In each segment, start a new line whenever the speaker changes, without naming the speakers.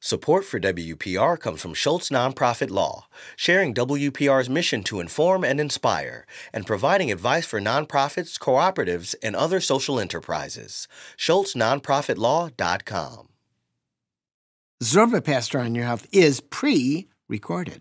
Support for WPR comes from Schultz Nonprofit Law, sharing WPR's mission to inform and inspire, and providing advice for nonprofits, cooperatives, and other social enterprises. SchultzNonprofitLaw.com.
Zorba Pastor on Your Health is pre-recorded.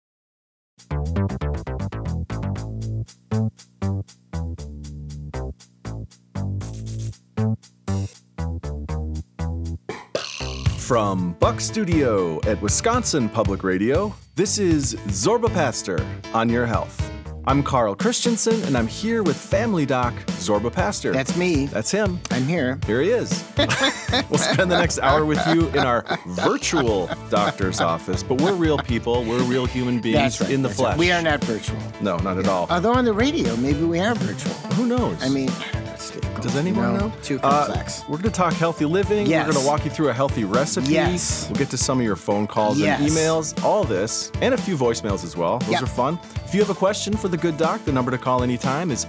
From Buck Studio at Wisconsin Public Radio, this is Zorba Pastor on Your Health. I'm Carl Christensen, and I'm here with Family Doc Zorba Pastor.
That's me.
That's him.
I'm here.
Here he is. We'll spend the next hour with you in our virtual doctor's office, but we're real people. We're real human beings in the flesh.
Right. We are not virtual.
No, not at all.
Although on the radio, maybe we are virtual.
Who knows?
I mean, that's difficult.
Does anyone know?
Too complex.
We're going to talk healthy living.
Yes.
We're going to walk you through a healthy recipe.
Yes.
We'll get to some of your phone calls and emails, all this, and a few voicemails as well. Those are fun. If you have a question for the good doc, the number to call anytime is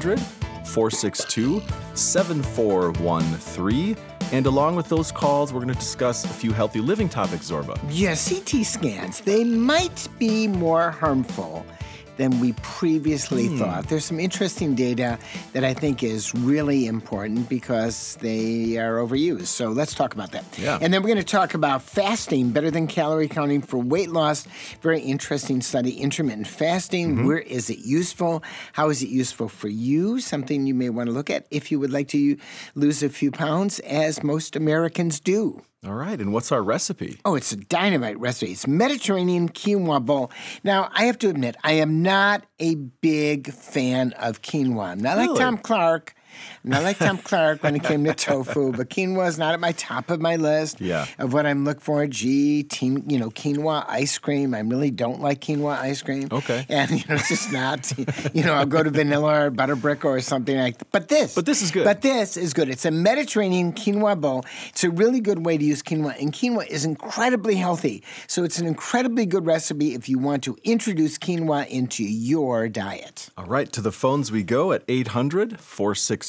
800-462-7413. And along with those calls, we're going to discuss a few healthy living topics, Zorba.
Yeah, CT scans, they might be more harmful than we previously thought. There's some interesting data that I think is really important because they are overused. So let's talk about that.
Yeah.
And then we're going to talk about fasting, better than calorie counting for weight loss. Very interesting study, intermittent fasting. Where is it useful? How is it useful for you? Something you may want to look at if you would like to lose a few pounds, as most Americans do.
All right, and what's our recipe?
Oh, it's a dynamite recipe. It's Mediterranean quinoa bowl. Now, I have to admit, I am not a big fan of quinoa. I'm not like Tom Clark. I'm not like Tom Clark when it came to tofu, but quinoa is not at my top of my list of what I'm looking for. Quinoa ice cream. I really don't like quinoa ice cream.
Okay.
And, it's just not, I'll go to vanilla or butterbrick or something like that. But this is good. But this is good. It's a Mediterranean quinoa bowl. It's a really good way to use quinoa, and quinoa is incredibly healthy. So it's an incredibly good recipe if you want to introduce quinoa into your diet.
All right, to the phones we go at 800-462-7413.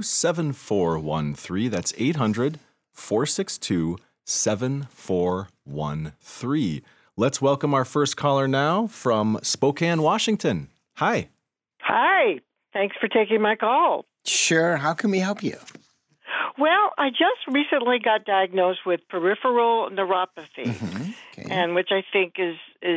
That's 800-462-7413. Let's welcome our first caller now from Spokane, Washington. Hi.
Hi. Thanks for taking my call.
Sure. How can we help you?
Well, I just recently got diagnosed with peripheral neuropathy, and which I think is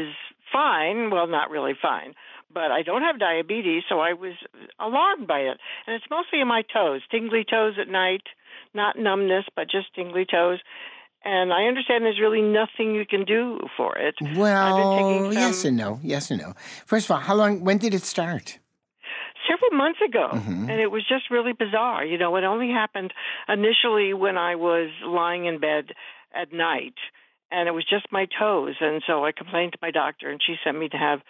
fine. Well, not really fine. But I don't have diabetes, so I was alarmed by it. And it's mostly in my toes, tingly toes at night, not numbness, but just tingly toes. And I understand there's really nothing you can do for it.
Well, yes and no. First of all, when did it start?
Several months ago, and it was just really bizarre. It only happened initially when I was lying in bed at night, and it was just my toes. And so I complained to my doctor, and she sent me to have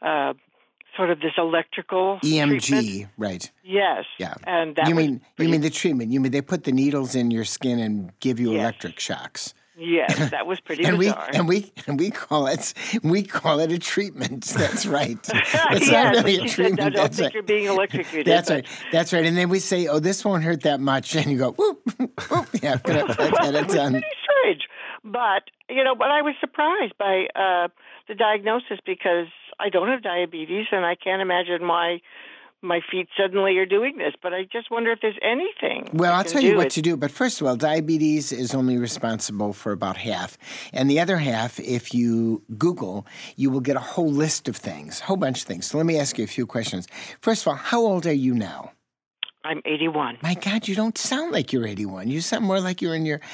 sort of this electrical
EMG,
treatment.
right?
Yes.
Yeah.
And that
you mean the treatment? You mean they put the needles in your skin and give you electric shocks?
Yes, that was pretty bizarre.
We call it a treatment. That's right. It's
not
really a treatment.
I don't think you're being electrocuted.
That's right. That's right. And then we say, "Oh, this won't hurt that much," and you go, "Whoop, whoop." Yeah, get it done.
Pretty strange, but but I was surprised by the diagnosis because I don't have diabetes, and I can't imagine why my feet suddenly are doing this, but I just wonder if there's anything.
Well, I'll tell you what to do. But first of all, diabetes is only responsible for about half. And the other half, if you Google, you will get a whole list of things, a whole bunch of things. So let me ask you a few questions. First of all, how old are you now?
I'm 81.
My God, you don't sound like you're 81. You sound more like you're in your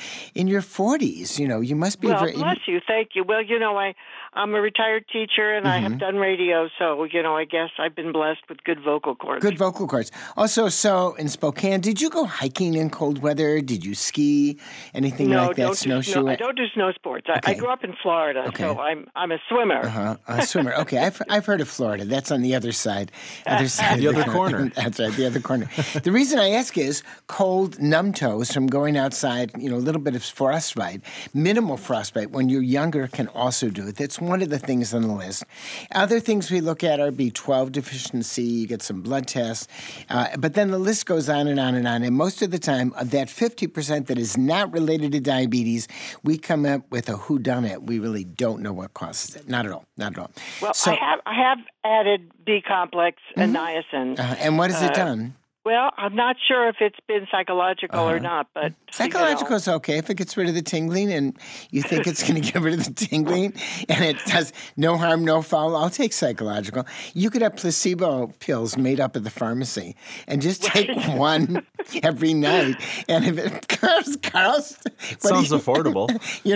40s. You must be.
Well, bless you. Thank you. Well, I'm a retired teacher, and I have done radio, so, I guess I've been blessed with good vocal cords.
Good vocal cords. Also, so in Spokane, did you go hiking in cold weather? Did you ski? Anything like that? Snowshoe?
I don't do snow sports. I grew up in Florida, so I'm a swimmer.
A swimmer. Okay, I've heard of Florida. That's on the other side. The
other corner.
That's right, the other corner. The reason I ask is cold, numb toes from going outside, a little bit of frostbite, minimal frostbite when you're younger can also do it. That's one of the things on the list. Other things we look at are B12 deficiency, you get some blood tests, but then the list goes on and on and on. And most of the time, of that 50% that is not related to diabetes, we come up with a whodunit. We really don't know what causes it. Not at all. Not at all.
Well, so, I have added B-complex and niacin.
And what has it done?
Well, I'm not sure if it's been psychological or not, but
psychological is okay if it gets rid of the tingling and you think it's going to get rid of the tingling and it does no harm, no foul. I'll take psychological. You could have placebo pills made up at the pharmacy and just take one every night. And if it Carl's
sounds affordable.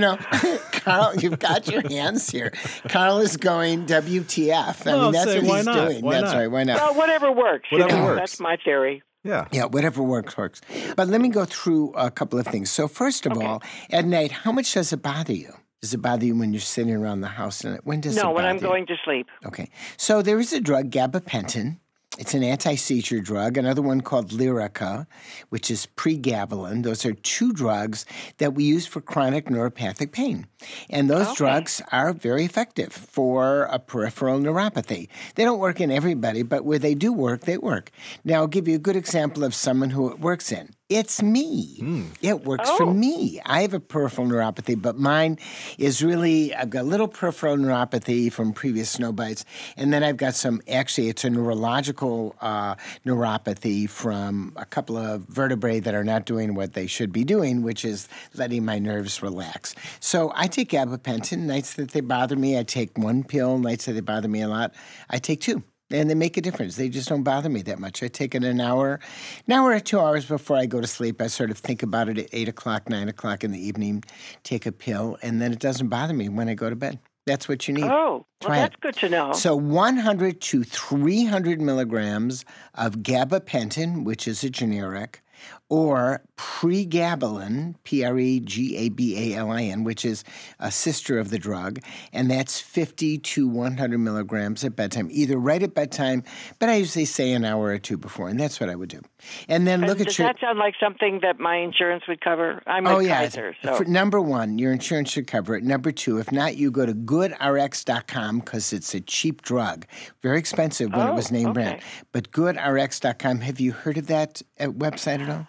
Carl, you've got your hands here. Carl is going WTF. I mean, that's what he's doing. That's right. Why not?
Well, whatever works.
Whatever works.
That's my theory.
Yeah, whatever works. But let me go through a couple of things. So first of all, at night, how much does it bother you? Does it bother you when you're sitting around the house? When does it bother you?
No, when I'm going to sleep.
Okay. So there is a drug, gabapentin. It's an anti-seizure drug. Another one called Lyrica, which is pregabalin. Those are two drugs that we use for chronic neuropathic pain. And those drugs are very effective for a peripheral neuropathy. They don't work in everybody, but where they do work, they work. Now, I'll give you a good example of someone who it works in. It's me. It works for me. I have a peripheral neuropathy, but mine is really, I've got a little peripheral neuropathy from previous snow bites, and then I've got it's a neurological neuropathy from a couple of vertebrae that are not doing what they should be doing, which is letting my nerves relax. So I take gabapentin. Nights that they bother me, I take one pill. Nights that they bother me a lot, I take two. And they make a difference. They just don't bother me that much. I take it an hour or 2 hours before I go to sleep. I sort of think about it at 8 o'clock, 9 o'clock in the evening, take a pill, and then it doesn't bother me when I go to bed. That's what you need.
Oh, well, that's good to know.
So 100 to 300 milligrams of gabapentin, which is a generic, or pregabalin, Pregabalin, which is a sister of the drug, and that's 50 to 100 milligrams at bedtime, either right at bedtime, but I usually say an hour or two before, and that's what I would do. And then look at
does that sound like something that my insurance would cover? I'm with Kaiser. So.
Number one, your insurance should cover it. Number two, if not, you go to GoodRx.com because it's a cheap drug. Very expensive when it was name brand. But GoodRx.com, have you heard of that website at all?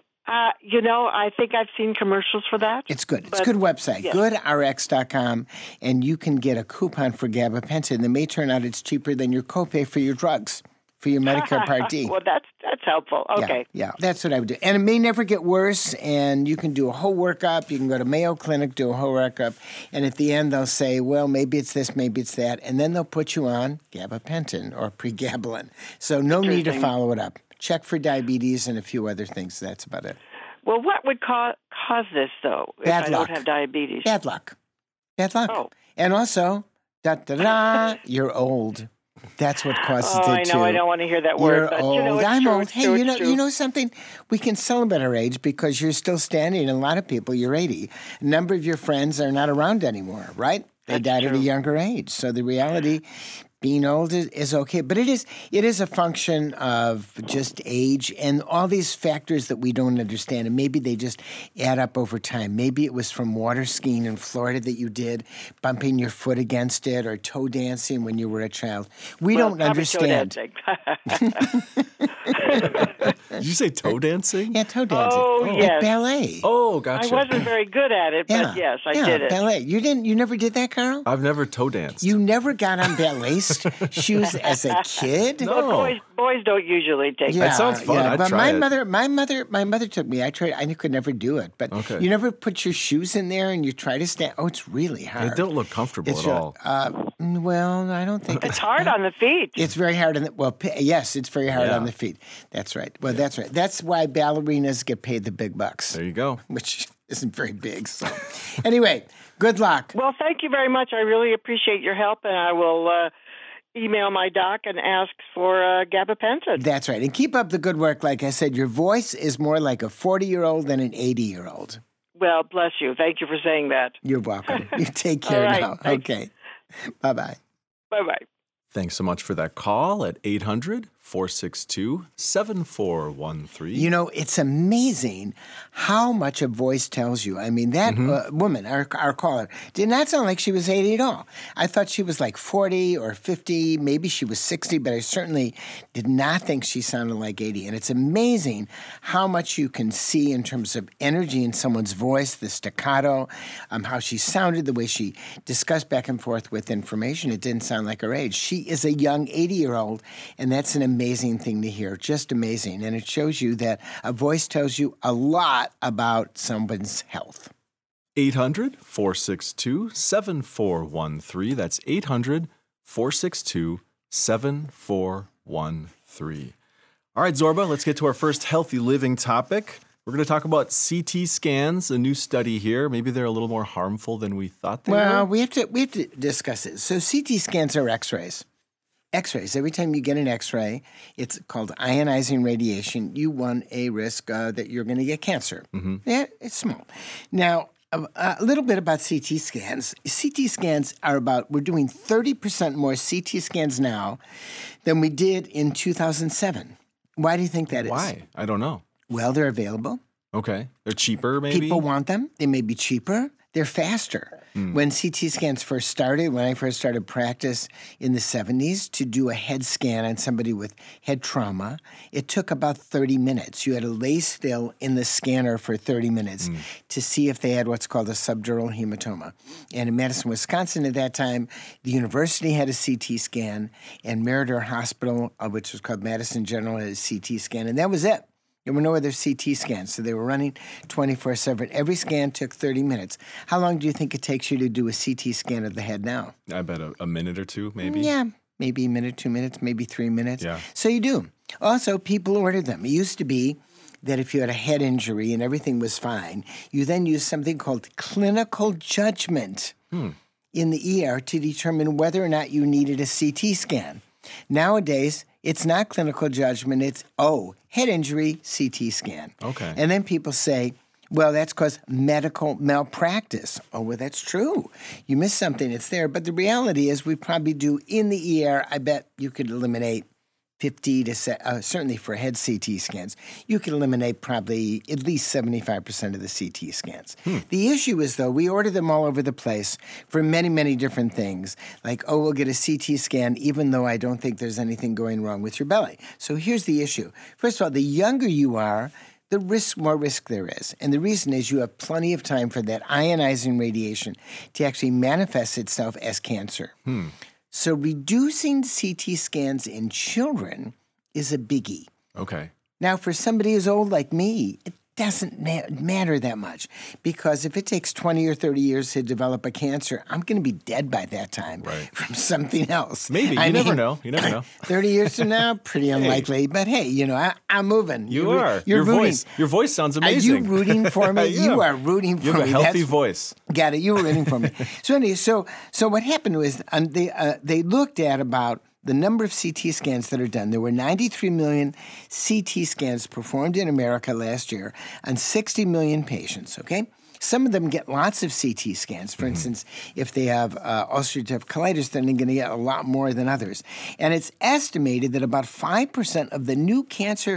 I think I've seen commercials for that.
It's good. It's a good website. Yes. GoodRx.com, and you can get a coupon for gabapentin. It may turn out it's cheaper than your copay for your drugs, for your Medicare Part D.
Well, that's helpful. Okay.
Yeah, that's what I would do. And it may never get worse, and you can do a whole workup. You can go to Mayo Clinic, do a whole workup, and at the end they'll say, well, maybe it's this, maybe it's that, and then they'll put you on gabapentin or pregabalin. So no need to follow it up. Check for diabetes and a few other things. That's about it.
Well, what would cause this, though, if I don't have diabetes?
Bad luck.
Oh.
And also, you're old. That's what causes it,
I know.
too.
I don't want to hear that word. But,
old.
I'm
old. Hey, you know something? We can celebrate our age because you're still standing. And a lot of people, you're 80. A number of your friends are not around anymore, right? They died at a younger age. So the reality, being old is okay, but it is a function of just age and all these factors that we don't understand, and maybe they just add up over time. Maybe it was from water skiing in Florida that you did, bumping your foot against it, or toe dancing when you were a child. We don't understand.
Did you say toe dancing?
Yeah, toe dancing.
Oh, yes.
Ballet.
Oh, gotcha.
I wasn't very good at it, but yes, I did it.
Ballet. You never did that, Carl?
I've never toe danced.
You never got on ballet shoes as a kid?
No.
Well, boys don't usually take
that. Sounds fun. I'd
but
try
my mother took me. I tried. I could never do it. But you never put your shoes in there and you try to stand. Oh, it's really hard.
They don't look comfortable at all.
Well, I don't think
it's hard on the feet.
It's very hard on the yes, it's very hard on the feet. That's right. Well, that's right. That's why ballerinas get paid the big bucks.
There you go.
Which isn't very big. So, anyway, good luck.
Well, thank you very much. I really appreciate your help, and I will email my doc and ask for gabapentin.
That's right. And keep up the good work. Like I said, your voice is more like a 40-year-old than an 80-year-old.
Well, bless you. Thank you for saying that.
You're welcome. You take care now.
Thanks.
Okay. Bye-bye.
Bye-bye.
Thanks so much for that call at 800 800-462-7413.
You know, it's amazing how much a voice tells you. I mean, that woman, our caller, did not sound like she was 80 at all. I thought she was like 40 or 50, maybe she was 60, but I certainly did not think she sounded like 80. And it's amazing how much you can see in terms of energy in someone's voice, the staccato, how she sounded, the way she discussed back and forth with information. It didn't sound like her age. She is a young 80-year-old, and that's an amazing thing to hear, just amazing. And it shows you that a voice tells you a lot about someone's health.
800-462-7413. That's 800-462-7413. All right, Zorba, let's get to our first healthy living topic. We're going to talk about CT scans, a new study here. Maybe they're a little more harmful than we thought they were.
Well, we have to discuss it. So CT scans are X-rays. X-rays. Every time you get an X-ray, it's called ionizing radiation. You run a risk that you're going to get cancer. Mm-hmm. Yeah, it's small. Now, a little bit about CT scans. CT scans are we're doing 30% more CT scans now than we did in 2007. Why do you think that is?
Why? I don't know.
Well, they're available.
Okay. They're cheaper, maybe?
People want them. They may be cheaper. They're faster. When CT scans first started, when I first started practice in the 70s, to do a head scan on somebody with head trauma, it took about 30 minutes. You had to lay still in the scanner for 30 minutes to see if they had what's called a subdural hematoma. And in Madison, Wisconsin at that time, the university had a CT scan, and Meriter Hospital, which was called Madison General, had a CT scan, and that was it. There were no other CT scans, so they were running 24/7. Every scan took 30 minutes. How long do you think it takes you to do a CT scan of the head now?
I bet a minute or two, maybe.
Yeah, maybe a minute, 2 minutes, maybe 3 minutes.
Yeah.
So you do. Also, people ordered them. It used to be that if you had a head injury and everything was fine, you then used something called clinical judgment in the ER to determine whether or not you needed a CT scan. Nowadays, it's not clinical judgment. It's, head injury, CT scan.
Okay.
And then people say, well, that's because medical malpractice. Oh, well, that's true. You missed something. It's there. But the reality is we probably do in the ER, I bet you could eliminate 50 to, certainly for head CT scans, you can eliminate probably at least 75% of the CT scans. The issue is, though, we order them all over the place for many, many different things. Like, we'll get a CT scan even though I don't think there's anything going wrong with your belly. So here's the issue. First of all, the younger you are, the more risk there is. And the reason is you have plenty of time for that ionizing radiation to actually manifest itself as cancer. So reducing CT scans in children is a biggie.
Okay.
Now, for somebody as old like me, it doesn't matter that much because if it takes 20 or 30 years to develop a cancer, I'm going to be dead by that time from something else.
Maybe. You never know.
30 years from now, pretty unlikely. Hey. But hey, I'm moving.
You're
rooting.
Your voice sounds amazing.
Are you rooting for me? You are rooting for me.
You have a healthy voice.
Got it. You were rooting for me. So anyway, so what happened was they looked at about the number of CT scans that are done. There were 93 million CT scans performed in America last year on 60 million patients, okay? Some of them get lots of CT scans. For instance, if they have ulcerative colitis, then they're going to get a lot more than others. And it's estimated that about 5% of the new cancer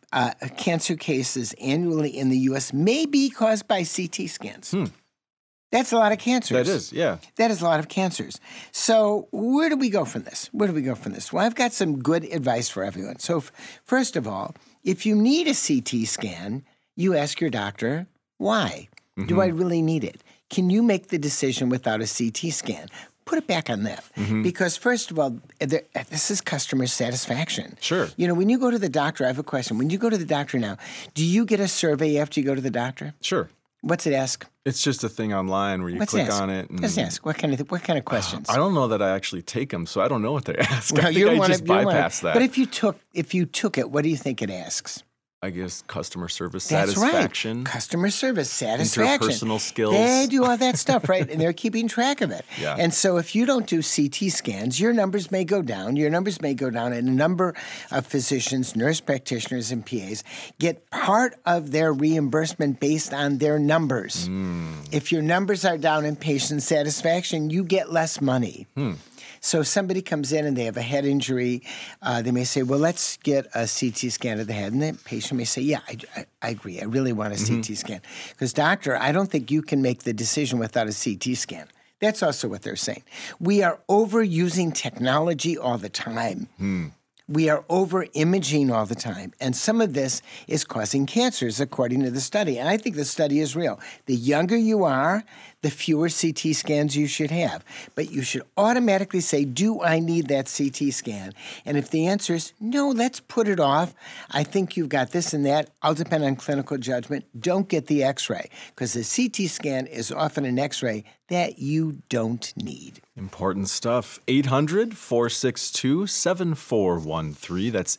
cases annually in the U.S. may be caused by CT scans. That's a lot of cancers.
That is, yeah.
That is a lot of cancers. So where do we go from this? Well, I've got some good advice for everyone. So first of all, if you need a CT scan, you ask your doctor, why? Do I really need it? Can you make the decision without a CT scan? Put it back on them. Because first of all, this is customer satisfaction.
Sure.
When you go to the doctor, I have a question. When you go to the doctor now, do you get a survey after you go to the doctor?
Sure.
What's it ask?
It's just a thing online where you click on it.
What's it ask? What kind of questions?
I don't know that I actually take them, so I don't know what they ask.
Well,
I think I just bypass that.
But if you took it, what do you think it asks?
I guess customer service
That's
satisfaction.
Right. Customer service satisfaction.
Interpersonal skills.
They do all that stuff, right? And they're keeping track of it.
Yeah.
And so if you don't do CT scans, your numbers may go down. Your numbers may go down. And a number of physicians, nurse practitioners, and PAs get part of their reimbursement based on their numbers. If your numbers are down in patient satisfaction, you get less money. So somebody comes in and they have a head injury. They may say, well, let's get a CT scan of the head. And the patient may say, yeah, I agree. I really want a CT scan. Because, doctor, I don't think you can make the decision without a CT scan. That's also what they're saying. We are overusing technology all the time. We are over-imaging all the time, and some of this is causing cancers, according to the study. And I think the study is real. The younger you are, the fewer CT scans you should have. But you should automatically say, do I need that CT scan? And if the answer is, no, let's put it off. I think you've got this and that. I'll depend on clinical judgment. Don't get the X-ray, because the CT scan is often an X-ray that you don't need.
Important stuff. 800-462-7413. That's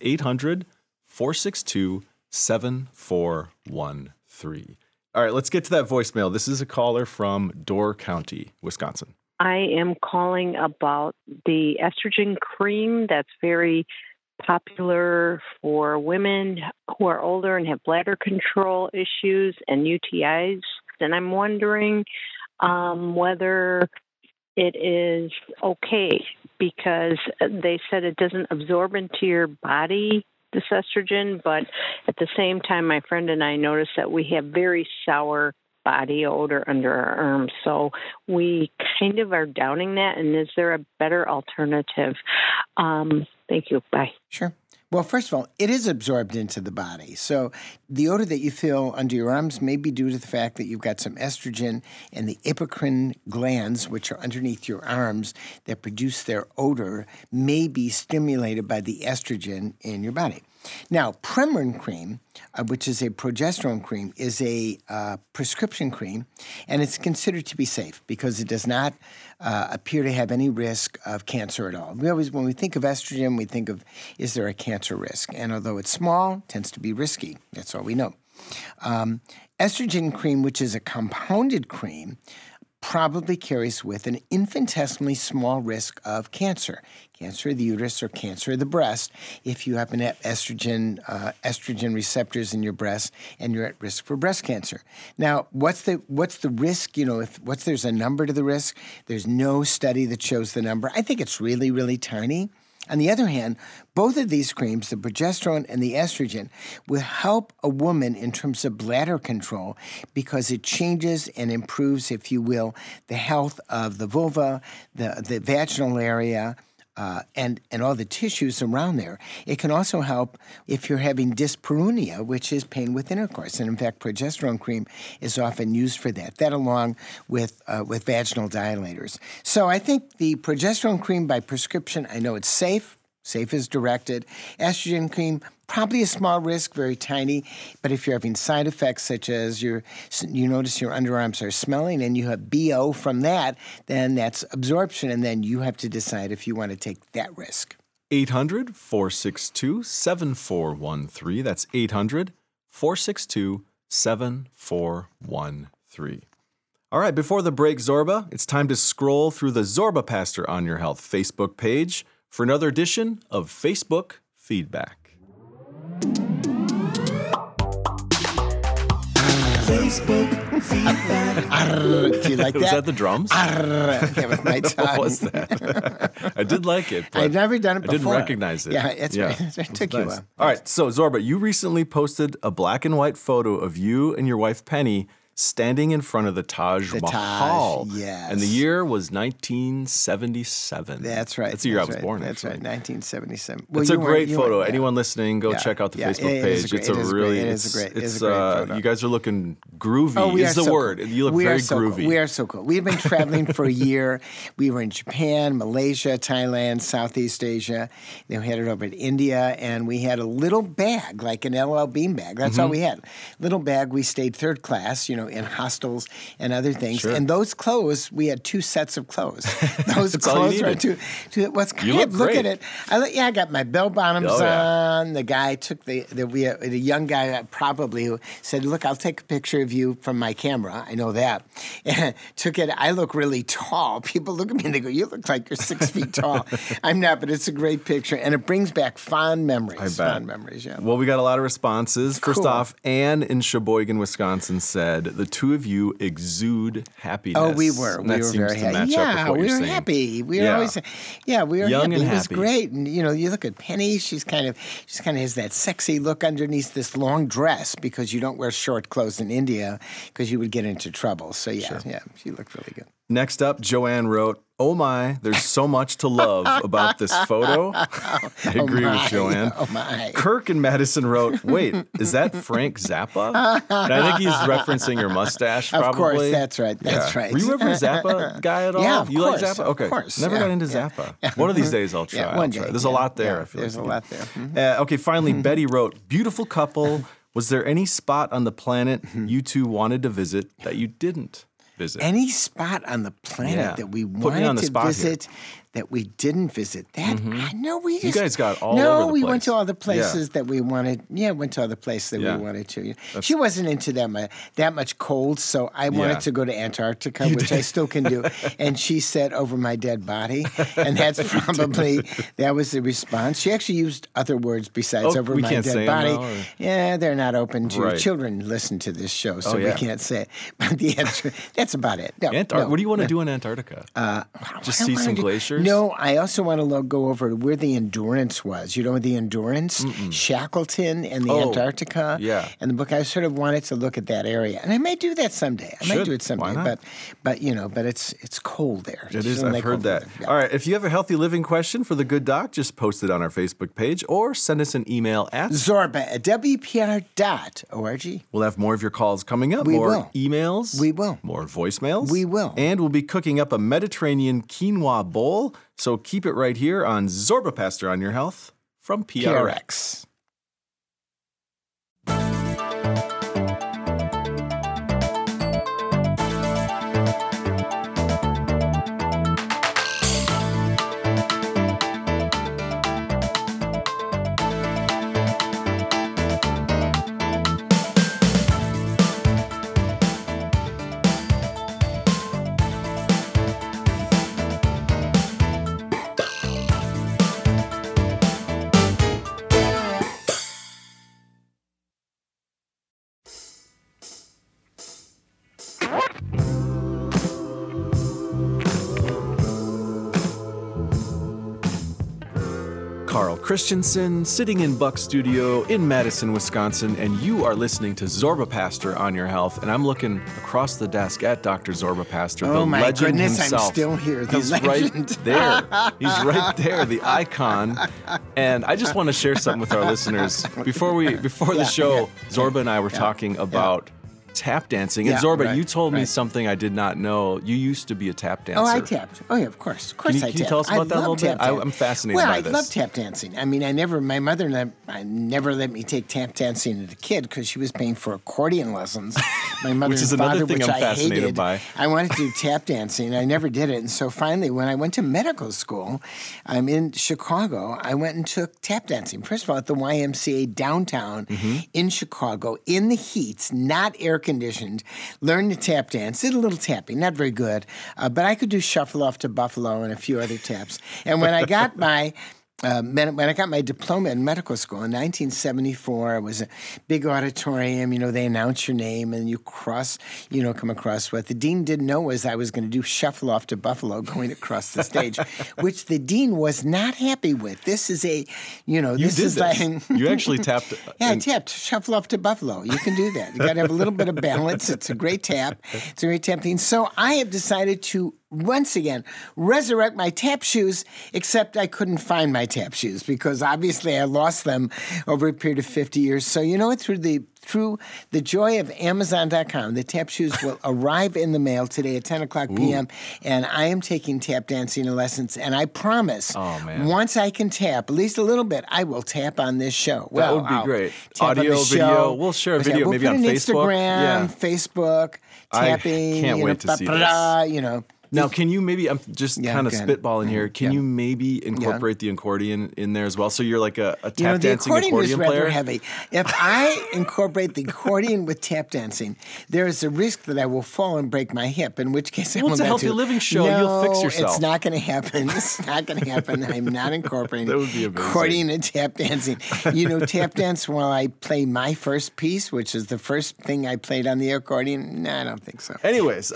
800-462-7413. All right, let's get to that voicemail. This is a caller from Door County, Wisconsin.
I am calling about the estrogen cream that's very popular for women who are older and have bladder control issues and UTIs. And I'm wondering whether it is okay, because they said it doesn't absorb into your body, this estrogen, but at the same time, my friend and I noticed that we have very sour body odor under our arms. So we kind of are doubting that. And is there a better alternative? Thank you. Bye.
Sure. Well, first of all, it is absorbed into the body. So the odor that you feel under your arms may be due to the fact that you've got some estrogen in the apocrine glands, which are underneath your arms, that produce their odor, may be stimulated by the estrogen in your body. Now, Premarin cream, which is a progesterone cream, is a prescription cream, and it's considered to be safe because it does not appear to have any risk of cancer at all. When we think of estrogen, we think of, is there a cancer risk? And although it's small, it tends to be risky. That's all we know. Estrogen cream, which is a compounded cream, probably carries with an infinitesimally small risk of cancer of the uterus or cancer of the breast, if you happen to have estrogen receptors in your breast and you're at risk for breast cancer. Now, what's the risk? If there's a number to the risk, there's no study that shows the number. I think it's really, really tiny. On the other hand, both of these creams, the progesterone and the estrogen, will help a woman in terms of bladder control because it changes and improves, if you will, the health of the vulva, the vaginal area, and all the tissues around there. It can also help if you're having dyspareunia, which is pain with intercourse. And in fact, progesterone cream is often used for that. That along with vaginal dilators. So I think the progesterone cream by prescription, I know it's safe as directed. Estrogen cream, probably a small risk, very tiny. But if you're having side effects such as you notice your underarms are smelling and you have BO from that, then that's absorption. And then you have to decide if you want to take that risk.
800-462-7413. That's 800-462-7413. All right, before the break, Zorba, it's time to scroll through the Zorba Pastor on Your Health Facebook page for another edition of Facebook Feedback.
Facebook feedback. Do you like that?
Was that the drums?
That was my tongue.
What was that? I did like it.
I'd never done it before.
I didn't recognize it.
Yeah, that's right. It took you a while.
All right, so Zorba, you recently posted a black and white photo of you and your wife Penny standing in front of the Taj Mahal.
Yes.
And the year was 1977.
That's right.
That's the year I was born.
That's
actually.
right, 1977.
It's a great photo. Anyone listening, go check out the Facebook page.
It is a great photo.
You guys are looking groovy.
Oh, we
is
are
the
so
word.
Cool.
You look very groovy.
Cool. We are so cool. We've been traveling for a year. We were in Japan, Malaysia, Thailand, Southeast Asia. Then we headed over to India, and we had a little bag, like an LL Bean bag. That's all we had. Little bag. We stayed third class, in hostels and other things.
Sure.
And those clothes, we had two sets of clothes. Those clothes were what's kind
you
of, look
great.
at it. I got my bell bottoms on. The guy took the young guy probably who said, look, I'll take a picture of you from my camera. I know that. And took it. I look really tall. People look at me and they go, you look like you're 6 feet tall. I'm not, but it's a great picture. And it brings back fond memories.
I bet.
Fond memories, yeah.
Well, we got a lot of responses. First off, Anne in Sheboygan, Wisconsin said, the two of you exude happiness.
Oh, we were.
And that
we were
seems
very
to
happy.
match up with
Yeah,
what
we
you're
were
saying.
happy. We were
Yeah.
always, yeah, we were
Young
happy.
and
It was
happy.
great. And you look at Penny. She kind of has that sexy look underneath this long dress because you don't wear short clothes in India because you would get into trouble. So yeah, she looked really good.
Next up, Joanne wrote, "Oh my, there's so much to love about this photo." I agree with Joanne.
Oh my.
Kirk and Madison wrote, "Wait, is that Frank Zappa?" And I think he's referencing your mustache, probably.
Of course, that's right. That's right.
Were you ever a Zappa guy at all?
Yeah, of
you
course,
like Zappa? Okay.
of course.
Never
Yeah,
got into
yeah.
Zappa. One of these days I'll try.
Yeah, one day.
There's a lot there.
Yeah,
I feel
there's
like
a lot there.
Okay, finally, Betty wrote, "Beautiful couple. Was there any spot on the planet you two wanted to visit that you didn't visit?"
Any spot on the planet
Yeah.
that we
Put me on
wanted
the
to
spot here.
visit that we didn't visit. That no, we just
guys got all
no.
over the
we went
place.
to all the places that we wanted. Yeah, went to all the places that
Yeah.
we wanted to. She wasn't into that much cold, so I wanted
Yeah.
to go to Antarctica, which I still can do. And she said, "Over my dead body," and that's probably that was the response. She actually used other words besides
Oh,
"over
we
my
can't
dead
say 'em
body."
now, or-
Yeah, they're not open to
Right.
children. Listen to this show, so
yeah.
we can't say it. But the answer, that's about it. No, no.
What do you want to do in Antarctica? Just see some glaciers?
No, I also want to go over to where the Endurance was. You know the Endurance? Shackleton and the Antarctica.
yeah.
And the book, I sort of wanted to look at that area. And I may do that someday. I might
Should.
do it someday.
Why not?
But it's cold there.
It is.
Don't
I've
like
heard
cold
that.
weather. Yeah.
All right. If you have a healthy living question for the Good Doc, just post it on our Facebook page or send us an email at
Zorba at WPR.org.
We'll have more of your calls coming up.
We
more
will.
emails.
We will.
More voicemails.
We will.
And we'll be cooking up a Mediterranean quinoa bowl. So keep it right here on Zorba Pastor on Your Health from PRX. Carl Christensen, sitting in Buck Studio in Madison, Wisconsin, and you are listening to Zorba Pastor on Your Health, and I'm looking across the desk at Dr. Zorba Pastor, the
Oh my
legend
goodness,
himself.
I'm still here. The
He's
legend.
right there. He's right there, the icon. And I just want to share something with our listeners. Before the show, Zorba and I were talking about tap dancing. And
Yeah,
Zorba,
right,
you told me
right.
something I did not know. You used to be a tap dancer.
Oh, I tapped. Oh, yeah, of course. Of course I tapped.
Can you tell us about that a
love
little bit?
tap dancing.
I'm fascinated
well,
by this.
I love tap dancing. I mean, my mother never let me take tap dancing as a kid because she was paying for accordion lessons. My mother
Which is
and
another
father,
thing
which
I'm
I
fascinated
hated.
by.
I wanted to do tap dancing. I never did it. And so finally, when I went to medical school, I'm in Chicago, I went and took tap dancing. First of all, at the YMCA downtown in Chicago, in the heat, not air-conditioned, learned to tap dance, did a little tapping, not very good, but I could do Shuffle Off to Buffalo and a few other taps. And when I got my diploma in medical school in 1974, it was a big auditorium. They announce your name and you come across what the dean didn't know was I was going to do Shuffle Off to Buffalo going across the stage, which the dean was not happy with. This is
You actually tapped.
Yeah, I tapped Shuffle Off to Buffalo. You can do that. You got to have a little bit of balance. It's a great tap. It's a great tap thing. So I have decided to once again resurrect my tap shoes, except I couldn't find my tap shoes because obviously I lost them over a period of 50 years. So through the joy of Amazon.com, the tap shoes will arrive in the mail today at 10 o'clock p.m. And I am taking tap dancing lessons. And I promise, once I can tap, at least a little bit, I will tap on this show.
That would be great.
Tap on
Audio,
the
video.
show.
We'll share a video
We'll
maybe
put
on
it
Facebook.
Instagram, Facebook, tapping.
I can't wait to see this. Now, can you maybe, I'm just kind of spitballing here, can you maybe incorporate the accordion in there as well? So you're like a tap dancing accordion player?
The accordion is rather heavy. If I incorporate the accordion with tap dancing, there is a risk that I will fall and break my hip, in which case I won't.
It's a healthy living show. You'll fix yourself.
It's not going to happen. It's not going to happen. I'm not incorporating
that would be amazing.
Accordion and tap dancing. Tap dance while I play my first piece, which is the first thing I played on the accordion. No, I don't think so.
Anyways.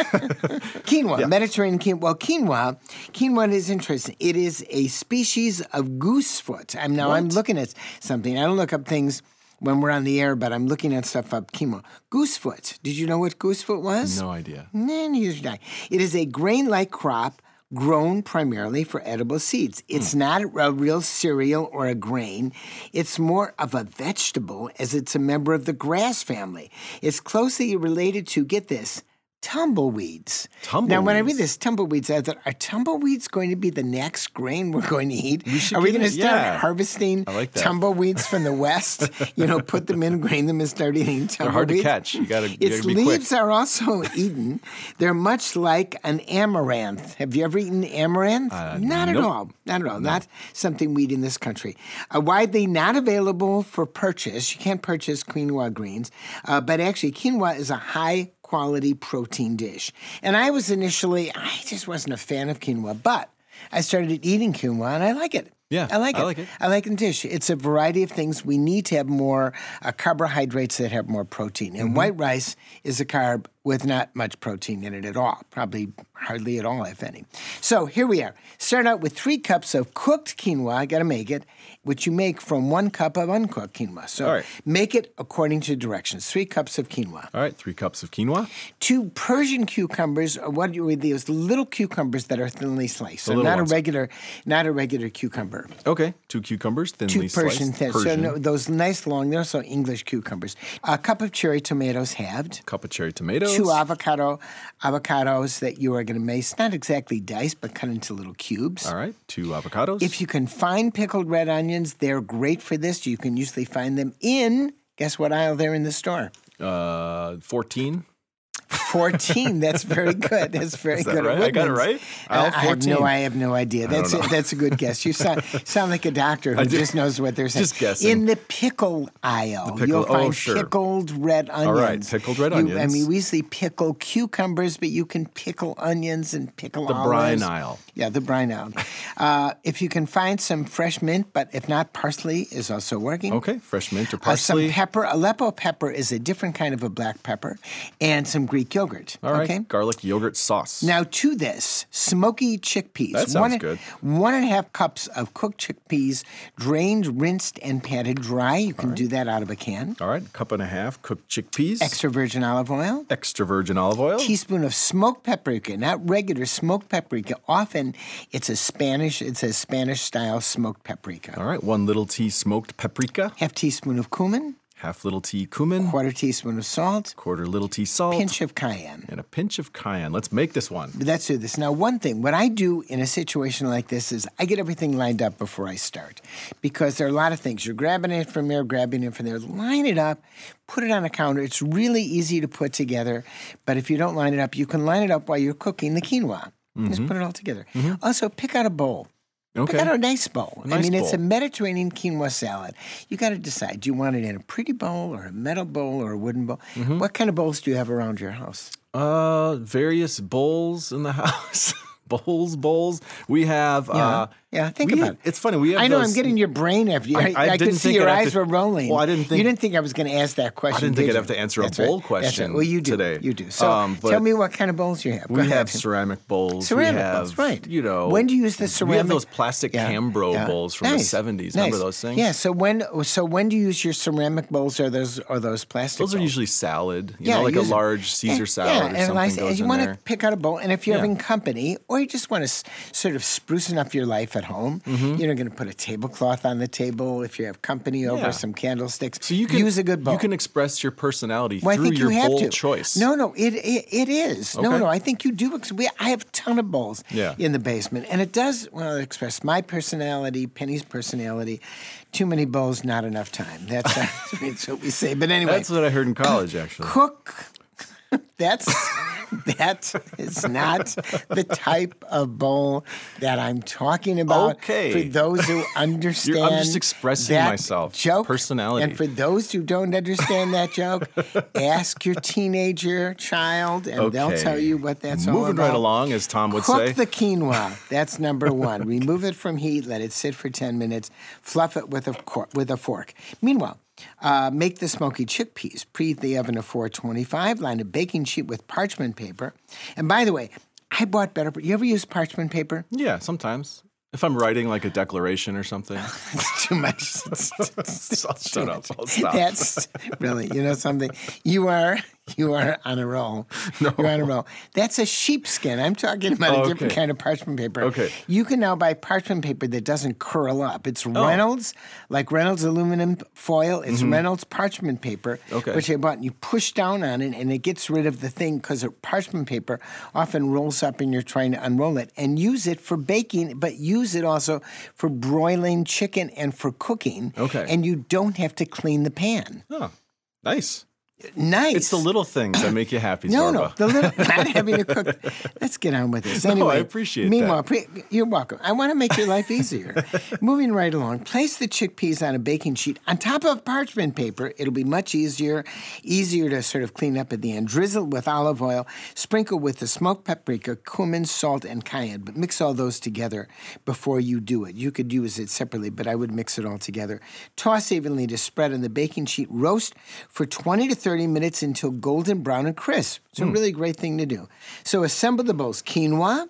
Quinoa, Mediterranean quinoa. Well, quinoa is interesting. It is a species of goosefoot. I'm looking at something. I don't look up things when we're on the air, but I'm looking at stuff up quinoa. Goosefoot. Did you know what goosefoot was?
No idea.
Neither did I. It is a grain-like crop grown primarily for edible seeds. It's not a real cereal or a grain. It's more of a vegetable, as it's a member of the grass family. It's closely related to, get this, tumbleweeds. Now, when I read this, tumbleweeds, I thought, are tumbleweeds going to be the next grain we're going to eat? Are we going to start harvesting tumbleweeds from the West? Put them in, grain them, and start eating tumbleweeds?
They're hard to catch. You got to be quick.
Its leaves are also eaten. They're much like an amaranth. Have you ever eaten amaranth? Not at all. Not at all. No. Not something we eat in this country. Widely not available for purchase. You can't purchase quinoa greens. But actually, quinoa is a high-quality protein dish. And I just wasn't a fan of quinoa, but I started eating quinoa, and I like it.
Yeah,
I like it. I like the dish. It's a variety of things. We need to have more carbohydrates that have more protein. And white rice is a carb with not much protein in it at all. Probably hardly at all, if any. So here we are. Start out with 3 cups of cooked quinoa. I got to make it, which you make from 1 cup of uncooked quinoa. So make it according to directions. 3 cups of quinoa.
All right, 3 cups of quinoa. 2
Persian cucumbers, or what are these little cucumbers that are thinly sliced. So not a regular cucumber.
Okay, 2 cucumbers, thinly
2 Persian
sliced.
Persian. So those nice long, they're also English cucumbers. A cup of cherry tomatoes halved.
Cup of cherry tomatoes.
2 avocados that you are going to mace, not exactly diced, but cut into little cubes.
All right, 2 avocados.
If you can find pickled red onions, they're great for this. You can usually find them in, guess what aisle they're in the store?
14.
14. That's very good. That's very good.
Right? I got it right? Aisle 14.
I have no idea. That's a good guess. You sound like a doctor who just knows what they're saying.
Just guessing.
In the pickle aisle, you'll find pickled red onions.
All right, pickled red onions.
We usually pickle cucumbers, but you can pickle onions and pickle olives.
The brine aisle.
Yeah, the brine aisle. If you can find some fresh mint, but if not, parsley is also working.
Okay, fresh mint or parsley.
Some pepper. Aleppo pepper is a different kind of a black pepper. And some Greek yogurt.
All right,
okay?
Garlic yogurt sauce.
Now to this, smoky chickpeas.
That sounds good.
1.5 cups of cooked chickpeas, drained, rinsed, and patted dry. You can do that out of a can.
All right, 1.5 cups cooked chickpeas.
Extra virgin olive oil.
Extra virgin olive oil.
Teaspoon of smoked paprika, not regular smoked paprika. Often it's a Spanish-style smoked paprika.
All right, 1 little tea smoked paprika.
Half teaspoon of cumin.
Half little tea cumin.
1/4 teaspoon of salt.
1/4 little tea salt.
Pinch of cayenne.
And a pinch of cayenne. Let's make this one.
Let's do this. Now, one thing, what I do in a situation like this is I get everything lined up before I start. Because there are a lot of things. You're grabbing it from there, grabbing it from there. Line it up. Put it on a counter. It's really easy to put together. But if you don't line it up, you can line it up while you're cooking the quinoa. Just put it all together. Also, pick out a bowl.
Okay.
Pick out a nice bowl.
Nice bowl.
It's a Mediterranean quinoa salad. You got to decide, do you want it in a pretty bowl or a metal bowl or a wooden bowl? What kind of bowls do you have around your house?
Various bowls in the house. Bowls. We have...
think about it.
It's funny. We have
I know,
those,
I'm getting your brain after you. I could see your eyes were rolling.
Well, I didn't think...
You didn't think I was going to ask that question,
I didn't think I'd have to answer a bowl question
Well, you do.
Today.
You do. So tell me what kind of bowls you have.
We have ceramic bowls.
Bowls, right.
When
do you use the ceramic?
We have those plastic Cambro bowls from the 70s. Remember those things?
Yeah, so when do you use your ceramic bowls or those plastic bowls?
Those are usually salad. Like a large Caesar salad or something goes
you
in
want
there.
to pick out a bowl, and if you're having company or you just want to sort of sprucing up your life at home, you're going to put a tablecloth on the table. If you have company over, some candlesticks. So you can use a good bowl.
You can express your personality through your bowl choice.
No, it is. Okay. No, I think you do. I have a ton of bowls in the basement, and it does express my personality, Penny's personality. Too many bowls, not enough time. That's what we say. But anyway,
that's what I heard in college, actually.
Cook That is not the type of bowl that I'm talking about.
Okay.
For those who understand,
I'm just expressing
that
myself.
Joke,
personality.
And for those who don't understand that joke, ask your teenager child, and they'll tell you what that's all about.
Moving right along, as Tom would
Cook
say.
the quinoa. That's number one. Remove it from heat. Let it sit for 10 minutes. Fluff it with a fork. Meanwhile, make the smoky chickpeas. Preheat the oven to 425. Line a baking sheet with parchment paper. And by the way, I bought better. You ever use parchment paper?
Yeah, sometimes. If I'm writing like a declaration or something.
It's too much.
I'll shut up. I'll stop.
That's really, something. You are on a roll.
No.
You're on a roll. That's a sheepskin. I'm talking about a different kind of parchment paper.
Okay.
You can now buy parchment paper that doesn't curl up. It's Reynolds, like Reynolds aluminum foil. It's Reynolds parchment paper, which I bought. And you push down on it, and it gets rid of the thing because parchment paper often rolls up, and you're trying to unroll it. And use it for baking, but use it also for broiling chicken and for cooking.
Okay.
And you don't have to clean the pan.
Oh, nice.
Nice.
It's the little things that make you happy,
No,
Zorba.
not having to cook. Let's get on with this.
No,
Anyway,
I appreciate
meanwhile,
that.
You're welcome. I want to make your life easier. Moving right along, place the chickpeas on a baking sheet on top of parchment paper. It'll be much easier to sort of clean up at the end. Drizzle with olive oil. Sprinkle with the smoked paprika, cumin, salt, and cayenne. But mix all those together before you do it. You could use it separately, but I would mix it all together. Toss evenly to spread on the baking sheet. Roast for 20 to 30 minutes until golden brown and crisp. It's a really great thing to do. So assemble the bowls. Quinoa,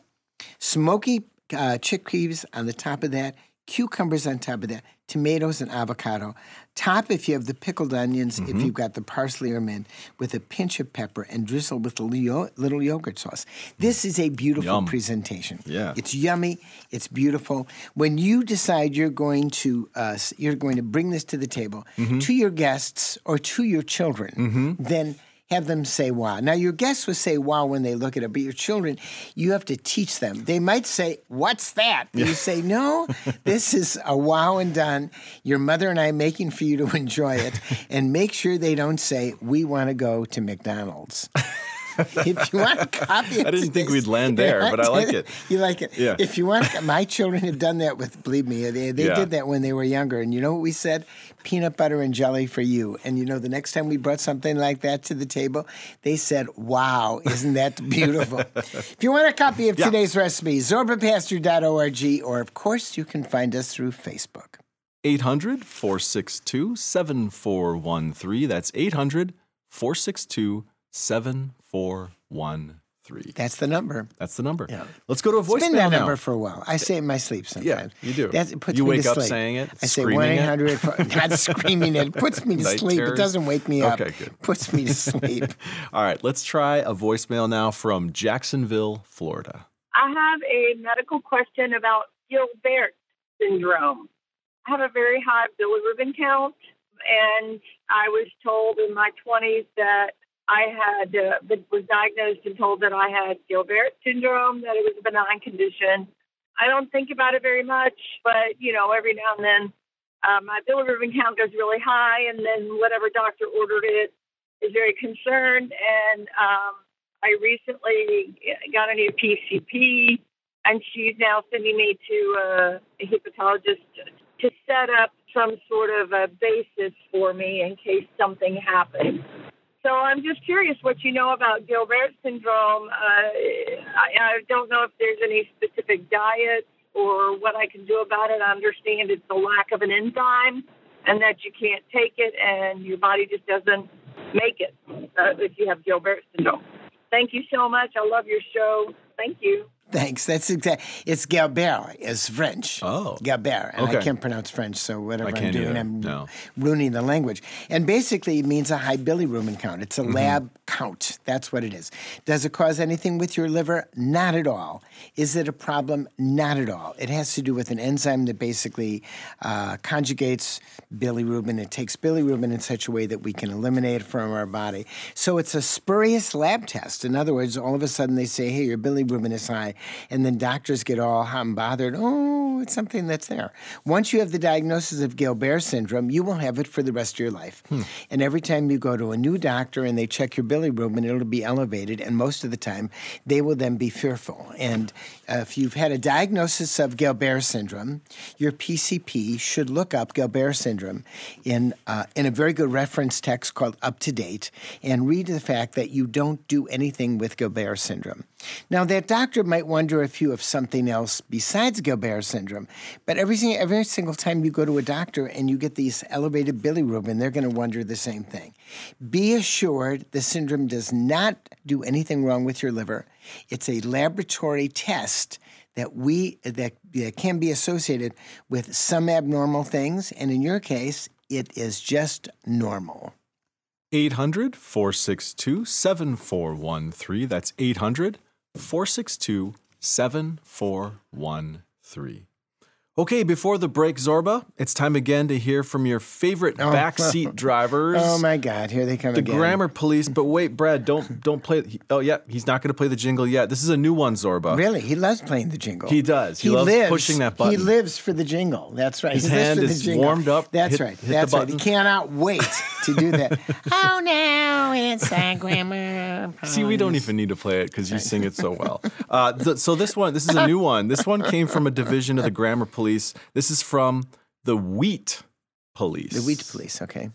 smoky chickpeas on the top of that, cucumbers on top of that, tomatoes and avocado. Top if you have the pickled onions, if you've got the parsley or mint, with a pinch of pepper, and drizzle with a little yogurt sauce. This is a beautiful presentation.
Yeah.
It's yummy. It's beautiful. When you decide you're going to bring this to the table to your guests or to your children, then have them say wow. Now, your guests will say wow when they look at it, but your children, you have to teach them. They might say, what's that? And you say, no, this is a wow and done. Your mother and I are making for you to enjoy it. And make sure they don't say, we want to go to McDonald's. If you want a copy of
I didn't think we'd land there, but I like it.
You like it?
Yeah.
If you want, my children have done that with, believe me, they did that when they were younger. And you know what we said? Peanut butter and jelly for you. And the next time we brought something like that to the table, they said, wow, isn't that beautiful? If you want a copy of today's recipe, zorbapastor.org, or of course, you can find us through Facebook.
800-462-7413. That's 800-462-7413.
That's the number.
That's the number.
Yeah.
Let's go to a voicemail
It's been that
now.
number for a while. I say it in my sleep sometimes.
Yeah, you do.
It puts
you
me
wake
to
up
sleep.
saying it,
I say
screaming
1-800, not screaming it. It puts me to
Night
sleep.
terrors?
It doesn't wake me up.
Okay, good.
It puts me to sleep.
All right, let's try a voicemail now from Jacksonville, Florida.
I have a medical question about Gilbert syndrome. I have a very high bilirubin count, and I was told in my 20s that I was diagnosed and told that I had Gilbert syndrome, that it was a benign condition. I don't think about it very much, but, every now and then my bilirubin count goes really high, and then whatever doctor ordered it is very concerned. And I recently got a new PCP, and she's now sending me to a hepatologist to set up some sort of a basis for me in case something happens. So I'm just curious what you know about Gilbert syndrome. I don't know if there's any specific diet or what I can do about it. I understand it's the lack of an enzyme and that you can't take it and your body just doesn't make it if you have Gilbert syndrome. Thank you so much. I love your show. Thank you.
Thanks. That's exact. It's Gilbert is French.
Oh.
Gilbert. And
Okay.
I can't pronounce French, so whatever I'm
can't
doing,
either.
I'm
No.
ruining the language. And basically, it means a high bilirubin count. It's a lab count. That's what it is. Does it cause anything with your liver? Not at all. Is it a problem? Not at all. It has to do with an enzyme that basically conjugates bilirubin. It takes bilirubin in such a way that we can eliminate it from our body. So it's a spurious lab test. In other words, all of a sudden they say, hey, your bilirubin is high. And then doctors get all hot and bothered. Oh, it's something that's there. Once you have the diagnosis of Gilbert syndrome, you will have it for the rest of your life. And every time you go to a new doctor and they check your bilirubin, it'll be elevated, and most of the time they will then be fearful. And if you've had a diagnosis of Gilbert syndrome, your PCP should look up Gilbert syndrome in a very good reference text called Up to Date and read the fact that you don't do anything with Gilbert syndrome. Now, that doctor might wonder if you have something else besides Gilbert syndrome, but every single time you go to a doctor and you get these elevated bilirubin, they're going to wonder the same thing. Be assured the syndrome does not do anything wrong with your liver. It's a laboratory test that can be associated with some abnormal things, and in your case, it is just normal.
800-462-7413. That's 800-462-7413. Okay, before the break, Zorba, it's time again to hear from your favorite backseat drivers.
Oh, my God. Here they come
again. The Grammar Police. But wait, Brad, don't play. He's not going to play the jingle yet. This is a new one, Zorba.
Really? He loves playing the jingle.
He does. He loves pushing that button.
He lives for the jingle. That's right.
His hand is warmed up.
That's right. That's right. He cannot wait to do that. Oh, no, it's the Grammar Police.
See, we don't even need to play it because you sing it so well. So this is a new one. This one came from a division of the Grammar Police. This is from the Wheat Police.
The Wheat Police, okay.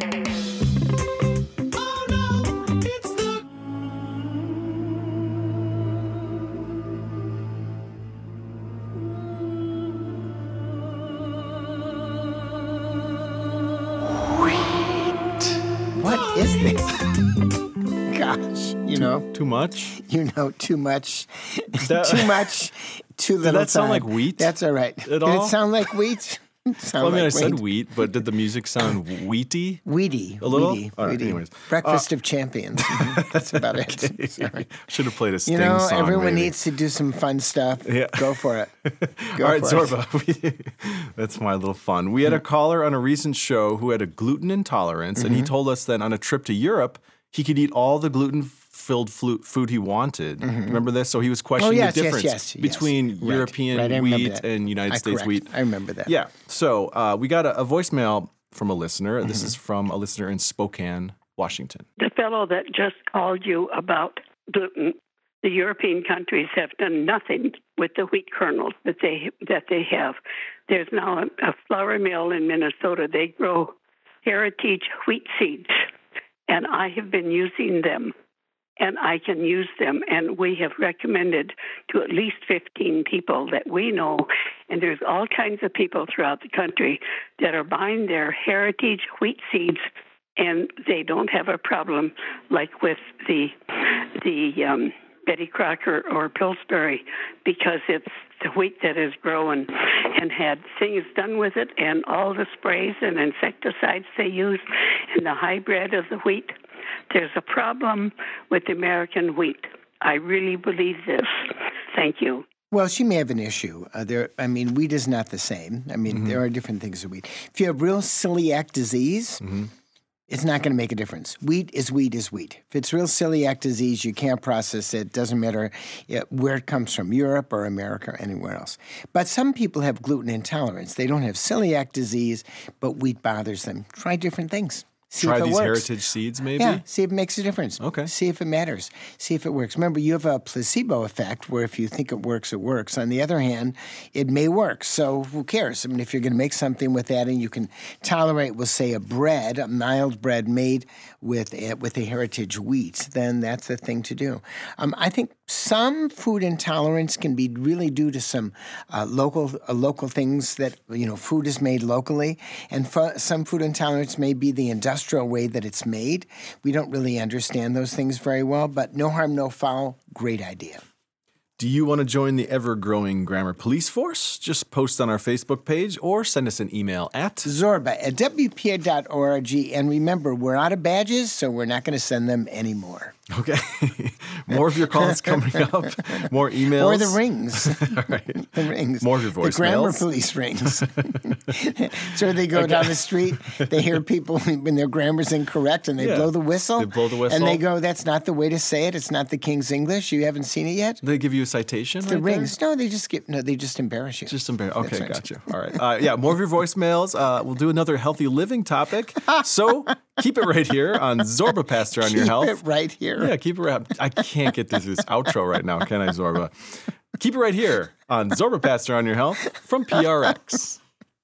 What is this? Gosh,
Too much?
Too much. Too much, too little.
Did that sound like wheat?
That's all right.
At all?
Did it sound like wheat?
I said wheat, but did the music sound wheaty?
Weedy.
A little?
Weedy.
All right, anyways.
Breakfast of Champions. That's about it.
Okay. Should have played a Sting song,
everyone
maybe.
needs to do some fun stuff.
Yeah.
Go for it.
All right, Zorba. That's my little fun. We had a caller on a recent show who had a gluten intolerance, and he told us that on a trip to Europe, he could eat all the gluten-filled food he wanted. Remember this? So he was questioning the difference between European wheat and United States wheat.
I remember that.
Yeah. So we got a voicemail from a listener. This is from a listener in Spokane, Washington.
The fellow that just called you about gluten, the European countries have done nothing with the wheat kernels that they have. There's now a flour mill in Minnesota. They grow heritage wheat seeds. And I have been using them, and I can use them. And we have recommended to at least 15 people that we know. And there's all kinds of people throughout the country that are buying their heritage wheat seeds, and they don't have a problem like with the Betty Crocker or Pillsbury, because it's the wheat that is grown and had things done with it, and all the sprays and insecticides they use, and the hybrid of the wheat. There's a problem with American wheat. I really believe this. Thank you.
Well, she may have an issue. Wheat is not the same. There are different things in wheat. If you have real celiac disease, it's not going to make a difference. Wheat is wheat is wheat. If it's real celiac disease, you can't process it. Doesn't matter where it comes from, Europe or America or anywhere else. But some people have gluten intolerance. They don't have celiac disease, but wheat bothers them. Try different things. See
Try
if it
these
works.
heritage seeds, maybe?
Yeah, see if it makes a difference.
Okay.
See if it matters. See if it works. Remember, you have a placebo effect where if you think it works, it works. On the other hand, it may work. So who cares? If you're going to make something with that and you can tolerate, we'll say, a mild bread made with a heritage wheat, then that's the thing to do. I think some food intolerance can be really due to some local things that, food is made locally. And some food intolerance may be the industrial way that it's made. We don't really understand those things very well, but no harm, no foul, great idea.
Do you want to join the ever-growing Grammar Police Force? Just post on our Facebook page or send us an email at
Zorba@WPA.org. And remember, we're out of badges, so we're not going to send them anymore.
Okay. More of your calls coming up. More emails.
Or the rings.
All right.
The rings.
More of your voicemails.
The grammar police rings. So they go down the street, they hear people when their grammar's incorrect, and they blow the whistle.
They blow the whistle.
And they go, that's not the way to say it. It's not the King's English. You haven't seen it yet?
They give you a citation?
The rings. No, they just embarrass you.
Just embarrass. Okay, gotcha. All right. More of your voicemails. We'll do another healthy living topic. So keep it right here on Zorba Pastor on Your Health.
Keep it right here.
Yeah, keep it right. I can't get through this outro right now, can I, Zorba? Keep it right here on Zorba Pastor on Your Health from PRX.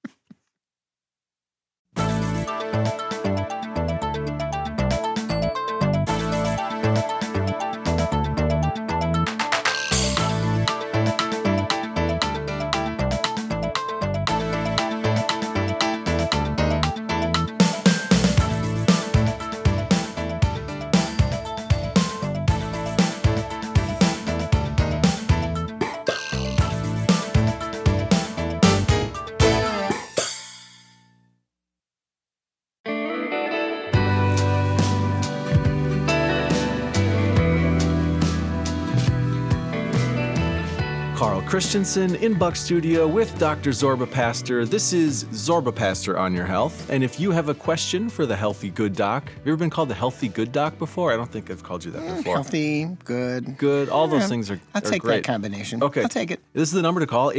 Carl Christensen in Buck Studio with Dr. Zorba Pastor. This is Zorba Pastor on Your Health. And if you have a question for the Healthy Good Doc, have you ever been called the Healthy Good Doc before? I don't think I've called you that before.
Healthy, good.
Good. All those things are
I'll take
great.
that combination.
Okay.
I'll take it.
This is the number to call,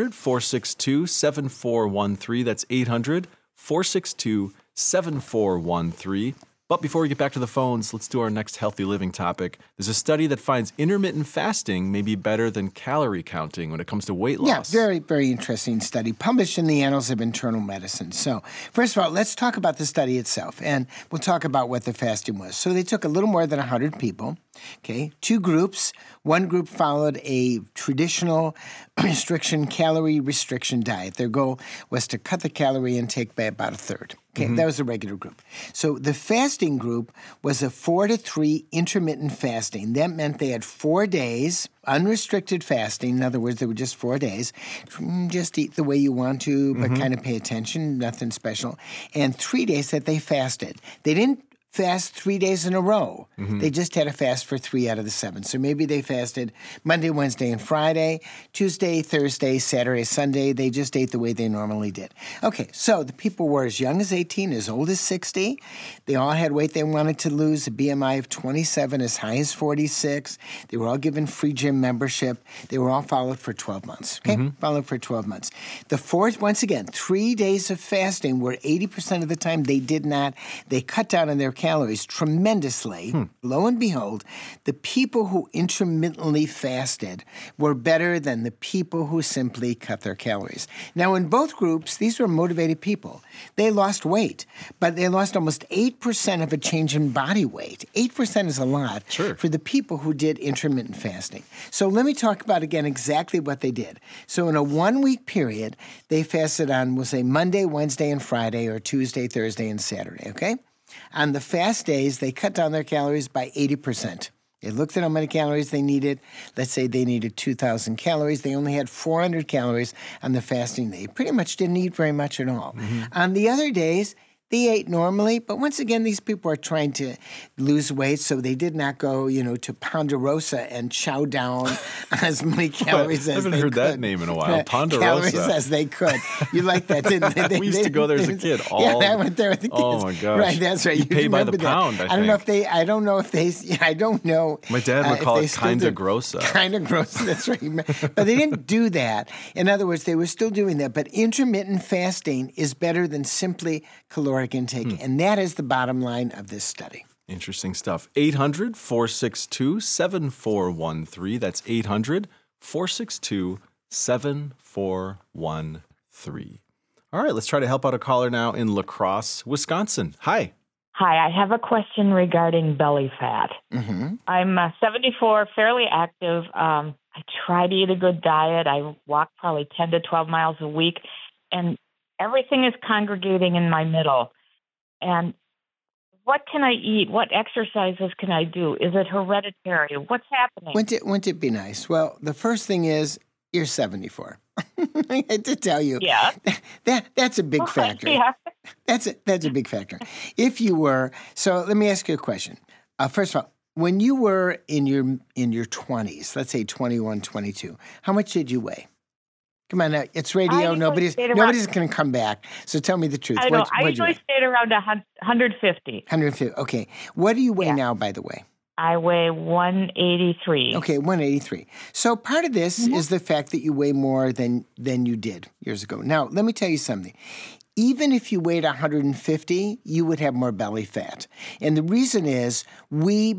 800-462-7413. That's 800-462-7413. But before we get back to the phones, let's do our next healthy living topic. There's a study that finds intermittent fasting may be better than calorie counting when it comes to weight loss.
Yeah, very, very interesting study published in the Annals of Internal Medicine. So, first of all, let's talk about the study itself, and we'll talk about what the fasting was. So they took a little more than 100 people, okay, 2 groups. One group followed a traditional calorie restriction diet. Their goal was to cut the calorie intake by about a third. Okay, that was the regular group. So the fasting group was a 4 to 3 intermittent fasting. That meant they had 4 days, unrestricted fasting. In other words, they were just 4 days. Just eat the way you want to, but kind of pay attention, nothing special. And 3 days that they fasted. They didn't fast 3 days in a row. They just had a fast for 3 out of the 7. So maybe they fasted Monday, Wednesday, and Friday, Tuesday, Thursday, Saturday, Sunday. They just ate the way they normally did. Okay, so the people were as young as 18, as old as 60. They all had weight they wanted to lose, a BMI of 27, as high as 46. They were all given free gym membership. They were all followed for 12 months, okay? Followed for 12 months. The fourth, once again, 3 days of fasting where 80% of the time they cut down on their calories tremendously. Lo and behold, the people who intermittently fasted were better than the people who simply cut their calories. Now, in both groups, these were motivated people. They lost weight, but they lost almost 8% of a change in body weight. 8% is a lot for the people who did intermittent fasting. So let me talk about again exactly what they did. So in a 1-week period, they fasted on, we'll say, Monday, Wednesday, and Friday, or Tuesday, Thursday, and Saturday, okay? On the fast days, they cut down their calories by 80%. They looked at how many calories they needed. Let's say they needed 2,000 calories. They only had 400 calories on the fasting. They pretty much didn't eat very much at all. On the other days, they ate normally, but once again, these people are trying to lose weight, so they did not go, to Ponderosa and chow down as many calories as they could.
I haven't heard that name in a while, Ponderosa.
Calories as they could. You like that, didn't they?
We used to go there as a kid.
Yeah, I went there with the kids.
Oh, my gosh.
Right, that's right.
You pay by the pound, I don't
know if they,
My dad would call it kinda grossa.
Kinda grossa, that's right. But they didn't do that. In other words, they were still doing that. But intermittent fasting is better than simply caloric intake. And that is the bottom line of this study.
Interesting stuff. 800-462-7413. That's 800-462-7413. All right, let's try to help out a caller now in La Crosse, Wisconsin. Hi.
Hi, I have a question regarding belly fat. I'm 74, fairly active. I try to eat a good diet. I walk probably 10 to 12 miles a week, and everything is congregating in my middle. And what can I eat? What exercises can I do? Is it hereditary? What's happening?
Wouldn't it be nice? Well, the first thing is you're 74. I had to tell you.
Yeah.
That's a big factor.
Yeah.
That's a big factor. If you were, so let me ask you a question. First of all, when you were in your 20s, let's say 21, 22, how much did you weigh? Come on, now, it's radio. Nobody's going to come back. So tell me the truth.
I know. I usually stayed around 150.
150. Okay. What do you weigh now, by the way?
I weigh 183.
Okay, 183. So part of this is the fact that you weigh more than you did years ago. Now, let me tell you something. Even if you weighed 150, you would have more belly fat. And the reason is we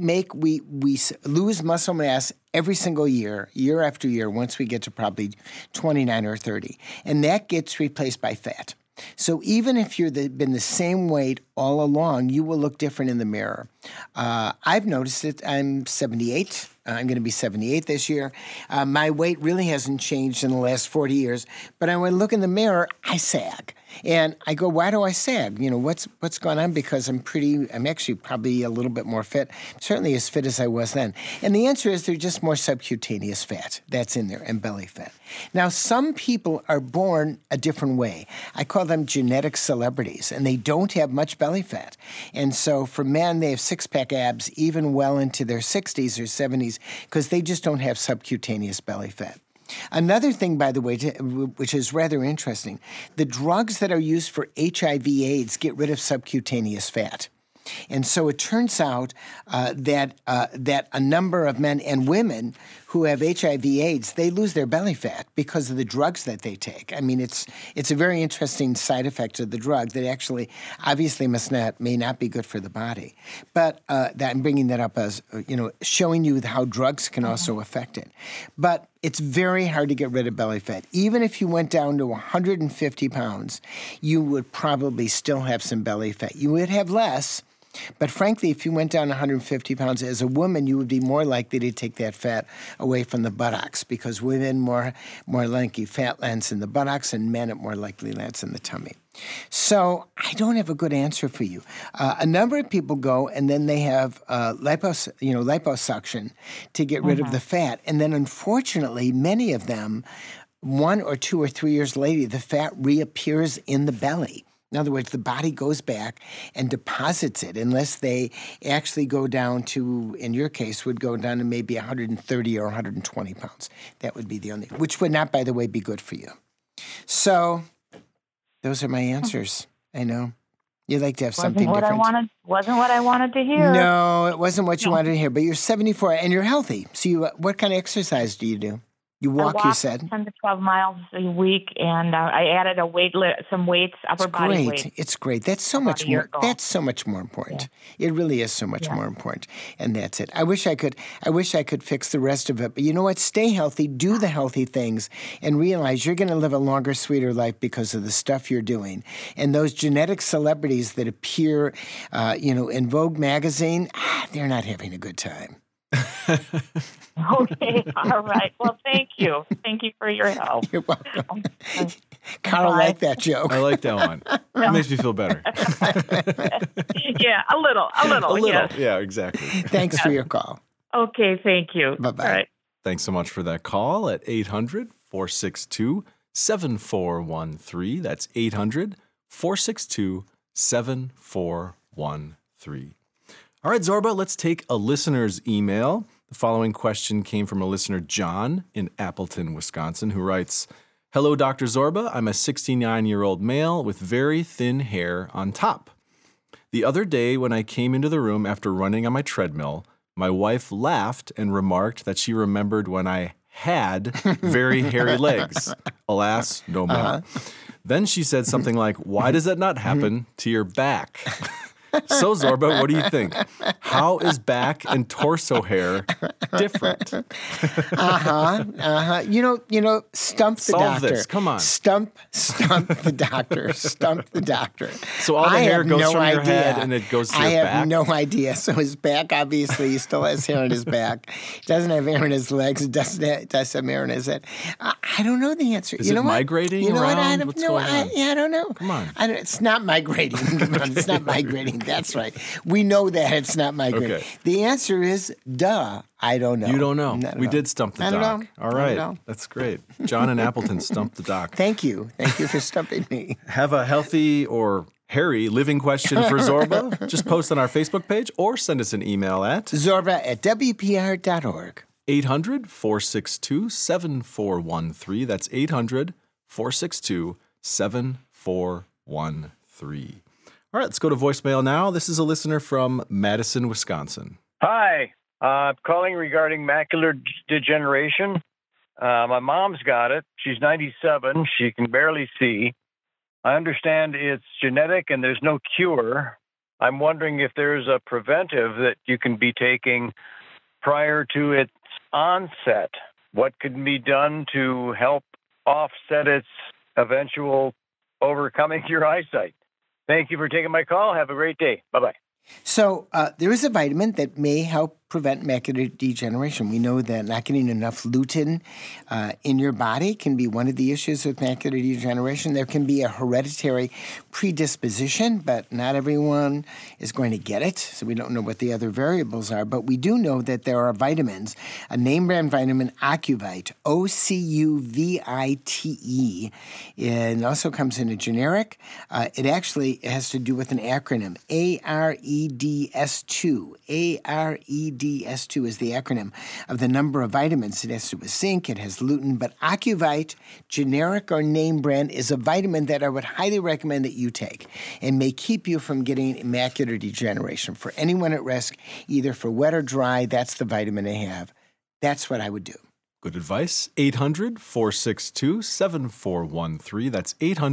lose muscle mass every single year after year, once we get to probably 29 or 30. And that gets replaced by fat. So even if you've been the same weight all along, you will look different in the mirror. I've noticed it. I'm 78. I'm going to be 78 this year. My weight really hasn't changed in the last 40 years. But when I look in the mirror, I sag. And I go, why do I sag? You know, what's going on? Because I'm actually probably a little bit more fit, certainly as fit as I was then. And the answer is there's just more subcutaneous fat that's in there and belly fat. Now, some people are born a different way. I call them genetic celebrities, and they don't have much belly fat. And so for men, they have six-pack abs even well into their 60s or 70s because they just don't have subcutaneous belly fat. Another thing, by the way, which is rather interesting, the drugs that are used for HIV/AIDS get rid of subcutaneous fat. And so it turns out that a number of men and women who have HIV/AIDS, they lose their belly fat because of the drugs that they take. I mean, it's a very interesting side effect of the drug that actually obviously may not be good for the body. But that I'm bringing that up as, showing you how drugs can also affect it. But it's very hard to get rid of belly fat. Even if you went down to 150 pounds, you would probably still have some belly fat. You would have less. But frankly, if you went down 150 pounds as a woman, you would be more likely to take that fat away from the buttocks because women more likely fat lands in the buttocks and men it more likely lands in the tummy. So I don't have a good answer for you. A number of people go and then they have liposuction to get rid of the fat. And then unfortunately, many of them, 1 or 2 or 3 years later, the fat reappears in the belly. In other words, the body goes back and deposits it unless they actually go down to, in your case, would go down to maybe 130 or 120 pounds. That would be the only, which would not, by the way, be good for you. So those are my answers. I know. You'd like to have something different.
Wasn't what I wanted to hear.
No, it wasn't what you wanted to hear. But you're 74 and you're healthy. So what kind of exercise do you do? You walk, you said?
10 to 12 miles a week, and I added some weights, upper body weight.
It's great. That's so much more. That's so much more important. Yeah. It really is so much more important, and that's it. I wish I could fix the rest of it, but you know what? Stay healthy, do the healthy things, and realize you're going to live a longer, sweeter life because of the stuff you're doing. And those genetic celebrities that appear, in Vogue magazine, they're not having a good time.
Okay, all right. Well, thank you. Thank you for your help.
You're welcome. Carl liked that joke.
I like that one. It makes me feel better.
Yeah, a little. Yes.
Yeah, exactly.
Thanks for your call.
Okay, thank you.
Bye-bye.
All right.
Thanks so much for that call at 800-462-7413. That's 800-462-7413. All right, Zorba, let's take a listener's email. The following question came from a listener, John, in Appleton, Wisconsin, who writes, "Hello, Dr. Zorba. I'm a 69-year-old male with very thin hair on top. The other day when I came into the room after running on my treadmill, my wife laughed and remarked that she remembered when I had very hairy legs. Alas, no more. Then she said something like, 'Why does that not happen to your back?' So, Zorba, what do you think? How is back and torso hair different?"
Stump the
Solve
doctor.
this. Come on.
Stump the doctor. Stump the doctor.
So all the hair goes from your head and it goes to your back?
I have no idea. So his back, obviously, he still has hair on his back. He doesn't have hair on his legs. He does have hair on his head. I don't know the answer.
Is it migrating around? What's going on?
I don't know.
Come on.
It's not migrating. Come on, it's not migrating. That's right. We know that it's not migraine.
Okay.
The answer is, duh, I don't know.
You don't know.
We
did stump the doc. All right. That's great. John and Appleton stumped the doc.
Thank you. Thank you for stumping me.
Have a healthy or hairy living question for Zorba? Just post on our Facebook page or send us an email at
zorba@wpr.org.
800-462-7413. That's 800-462-7413. All right, let's go to voicemail now. This is a listener from Madison, Wisconsin.
Hi. I'm calling regarding macular degeneration. My mom's got it. She's 97. She can barely see. I understand it's genetic and there's no cure. I'm wondering if there's a preventive that you can be taking prior to its onset. What can be done to help offset its eventual overcoming your eyesight? Thank you for taking my call. Have a great day. Bye-bye.
So there is a vitamin that may help prevent macular degeneration. We know that not getting enough lutein in your body can be one of the issues with macular degeneration. There can be a hereditary predisposition, but not everyone is going to get it, so we don't know what the other variables are. But we do know that there are vitamins, a name brand vitamin, Ocuvite, Ocuvite. It also comes in a generic. It actually has to do with an acronym, AREDS2. AREDS2 is the acronym of the number of vitamins. It has to do with zinc, it has lutein, but Ocuvite, generic or name brand, is a vitamin that I would highly recommend that you take and may keep you from getting macular degeneration. For anyone at risk, either for wet or dry, that's the vitamin they have. That's what I would do.
Good advice. 800-462-7413. That's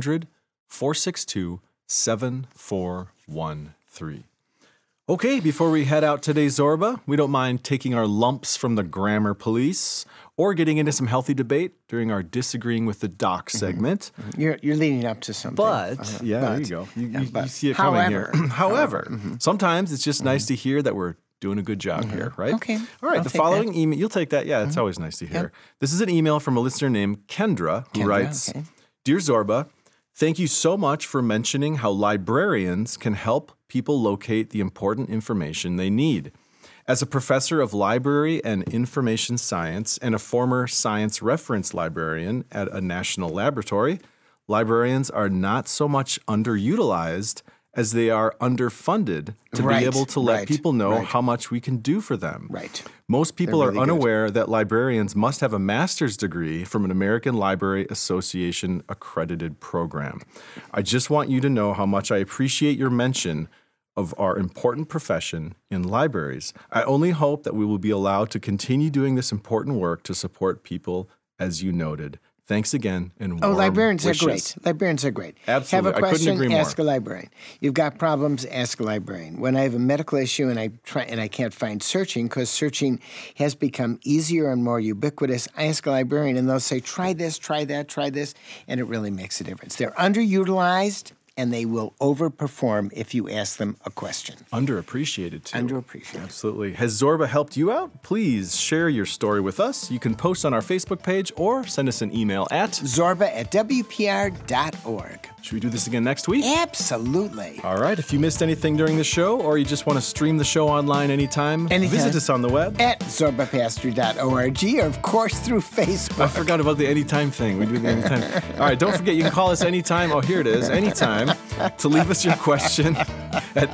800-462-7413. Okay, before we head out today, Zorba, we don't mind taking our lumps from the grammar police or getting into some healthy debate during our Disagreeing with the Doc segment.
You're leading up to something.
But, there you go. You see it coming here. However, sometimes it's just nice to hear that we're doing a good job here, right?
Okay.
All right,
I'll
the
take
following email, you'll take that? Yeah, it's always nice to hear.
Yep.
This is an email from a listener named Kendra, who writes, Dear Zorba, thank you so much for mentioning how librarians can help people locate the important information they need. As a professor of library and information science and a former science reference librarian at a national laboratory, librarians are not so much underutilized as they are underfunded to be able to let people know how much we can do for them.
Right.
Most people are unaware that librarians must have a master's degree from an American Library Association accredited program. I just want you to know how much I appreciate your mention of our important profession in libraries. I only hope that we will be allowed to continue doing this important work to support people, as you noted. Thanks again, and warm
librarians
wishes.
are great. Librarians are great.
Absolutely.
Have a question,
I couldn't agree more.
ask a librarian. You've got problems, ask a librarian. When I have a medical issue and I can't find searching, because searching has become easier and more ubiquitous, I ask a librarian, and they'll say, try this, try that, try this, and it really makes a difference. They're underutilized, and they will overperform if you ask them a question.
Underappreciated, too.
Underappreciated.
Absolutely. Has Zorba helped you out? Please share your story with us. You can post on our Facebook page or send us an email at
zorba@wpr.org.
Should we do this again next week?
Absolutely.
All right. If you missed anything during the show or you just want to stream the show online anytime, visit us on the web
at zorbapastor.org, or of course through Facebook.
I forgot about the anytime thing. We do the anytime. All right. Don't forget, you can call us anytime. Oh, here it is. Anytime to leave us your question at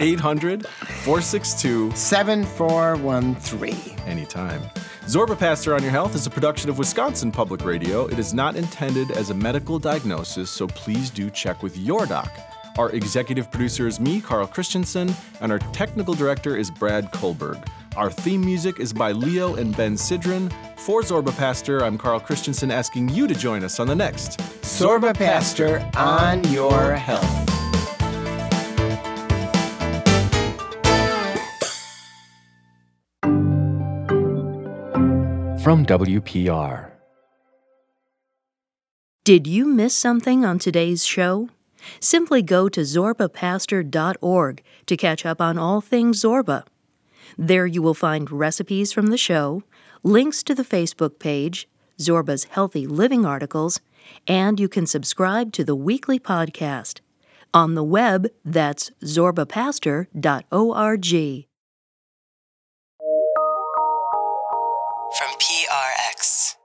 800-462-7413. Anytime. Zorba Pastor on Your Health is a production of Wisconsin Public Radio. It is not intended as a medical diagnosis, so please do check with your doc. Our executive producer is me, Carl Christensen, and our technical director is Brad Kohlberg. Our theme music is by Leo and Ben Sidran. For Zorba Pastor, I'm Carl Christensen asking you to join us on the next
Zorba Pastor on Your Health.
From WPR.
Did you miss something on today's show? Simply go to zorbapastor.org to catch up on all things Zorba. There you will find recipes from the show, links to the Facebook page, Zorba's Healthy Living articles, and you can subscribe to the weekly podcast. On the web, that's zorbapastor.org.
From PRX.